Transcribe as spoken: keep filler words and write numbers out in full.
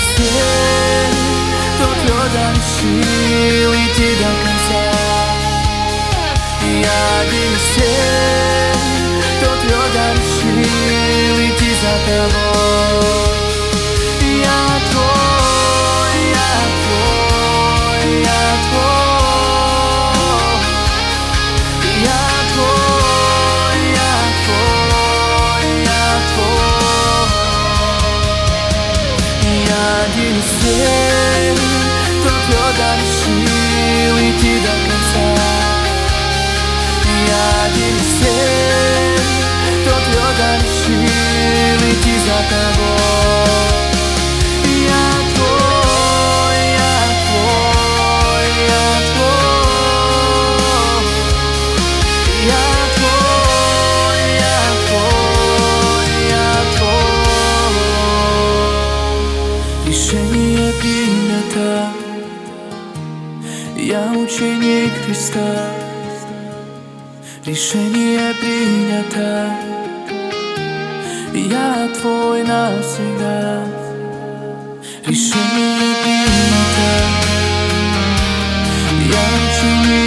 все, кто твердо решил идти до конца. Я один из тех, кто твердо решил идти за тобой. Я твой, я твой, я твой. Я твой, я твой, я твой. Я один из тех, кто твердо решил идти до конца. Я один из тех, кто твердо решил идти за тобой. Я твой, я твой, я твой. Я твой, я твой, я твой. Решение принято, я ученик Христа. Решение принято, я твой навсегда. Решение принято, я ученик